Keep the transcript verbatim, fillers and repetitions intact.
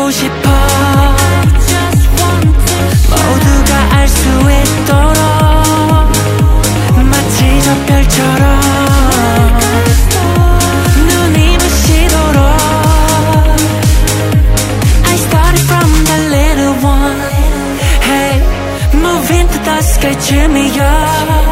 보고 싶어. 모두가 알 수 있도록 마치 저 별처럼 눈이 부시도록. I started from the little one. Hey, move into the sky, turn me up.